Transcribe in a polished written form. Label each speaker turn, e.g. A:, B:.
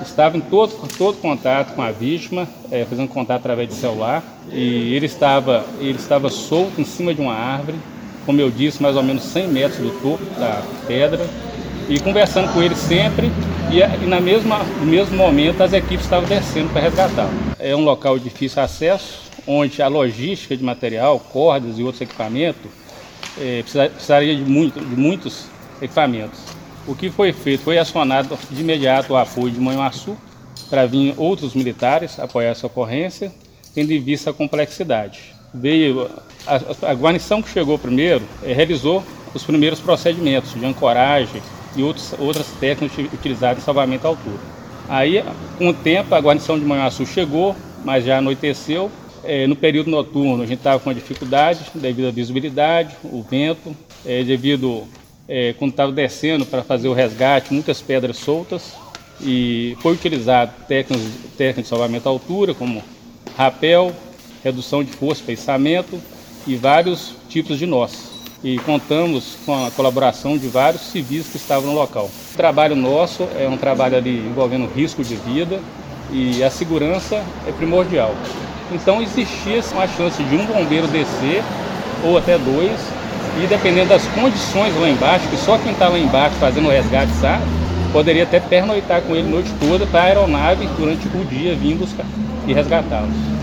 A: estava em todo contato com a vítima, fazendo contato através de celular, e ele estava solto em cima de uma árvore, como eu disse, mais ou menos 100 metros do topo da pedra, e conversando com ele sempre, e no mesmo momento as equipes estavam descendo para resgatá-lo. É um local de difícil acesso, onde a logística de material, cordas e outros equipamentos, precisaria de muitos equipamentos. O que foi feito foi acionado de imediato o apoio de Manhuaçu para vir outros militares apoiar essa ocorrência, tendo em vista a complexidade. A guarnição que chegou primeiro realizou os primeiros procedimentos de ancoragem e outras técnicas utilizadas em salvamento à altura. Aí, com o tempo, a guarnição de Manhuaçu chegou, mas já anoiteceu. No período noturno, a gente estava com dificuldade devido à visibilidade, o vento, quando estava descendo para fazer o resgate, muitas pedras soltas, e foi utilizado técnicas de salvamento à altura, como rapel, redução de força, pensamento e vários tipos de nós. E contamos com a colaboração de vários civis que estavam no local. O trabalho nosso é um trabalho ali envolvendo risco de vida, e a segurança é primordial. Então existia uma chance de um bombeiro descer, ou até dois, e dependendo das condições lá embaixo, que só quem está lá embaixo fazendo o resgate sabe, poderia até pernoitar com ele a noite toda para a aeronave durante o dia vir buscar e resgatá-los.